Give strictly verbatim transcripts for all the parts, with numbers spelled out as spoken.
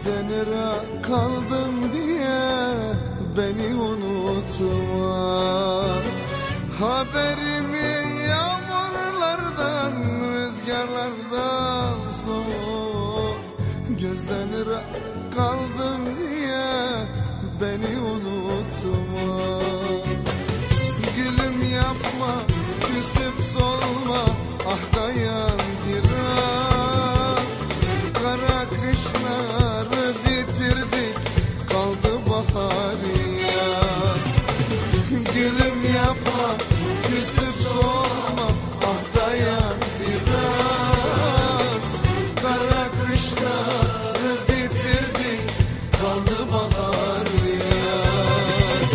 Gözden ırak kaldım diye beni unutma. Haberimi yağmurlardan, rüzgarlardan sor. Gözden ırak kaldım diye beni unutma. Gülüm yapma, küsüp solma, ah dayan biraz. Kara kışları bitirdik, kaldı bahar yaz. Gülüm yapma, küsüp solma, ah dayan biraz. Kara kışları bitirdik, kaldı bahar yaz.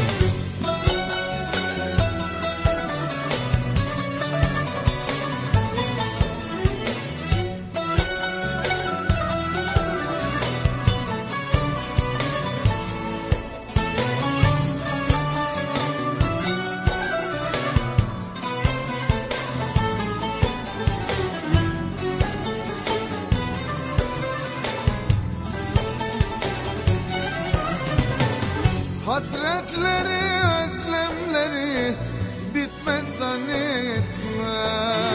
Hasretleri, özlemleri bitmez zannetme.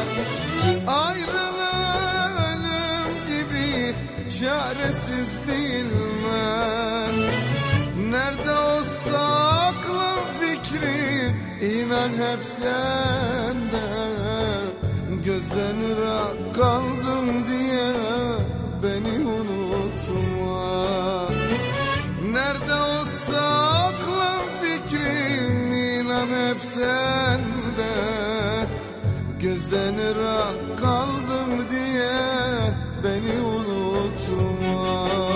Ayrılığı ölüm gibi çaresiz bilmem. Nerede olsa aklım fikri, inan hep sende. Gözden ırak kaldım diye beni unutma. Nerede olsa aklım fikrim, inan hep sende. Gözden ırak kaldım diye beni unutma.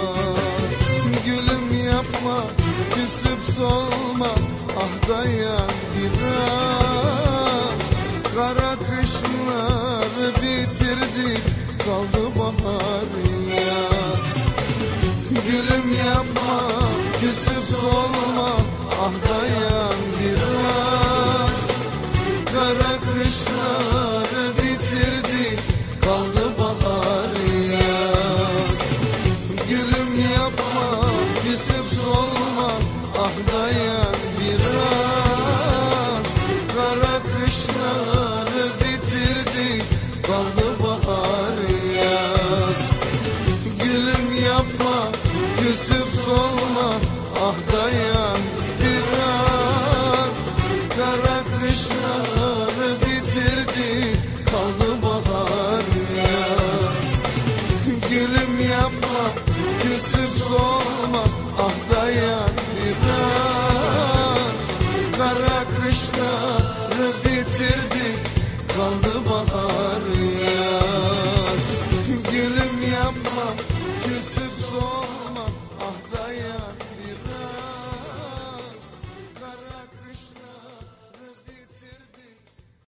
Gülüm yapma, küsüp solma, ah dayan biraz. Kara kışları bitirdik, kaldı bahar yaz. Gülüm yapma, küsüp solma, ah dayan biraz. Kara kışları bitirdik, kaldı bahar yaz. Gülüm yapma, küsüp solma, ah dayan biraz. Kara kışları bitirdik, kaldı bahar yaz. Gülüm yapma, küsüp solma, ah dayan biraz. Kara kışları bitirdi, kaldı bahar yaz. Gülüm yapma, küsüp solma,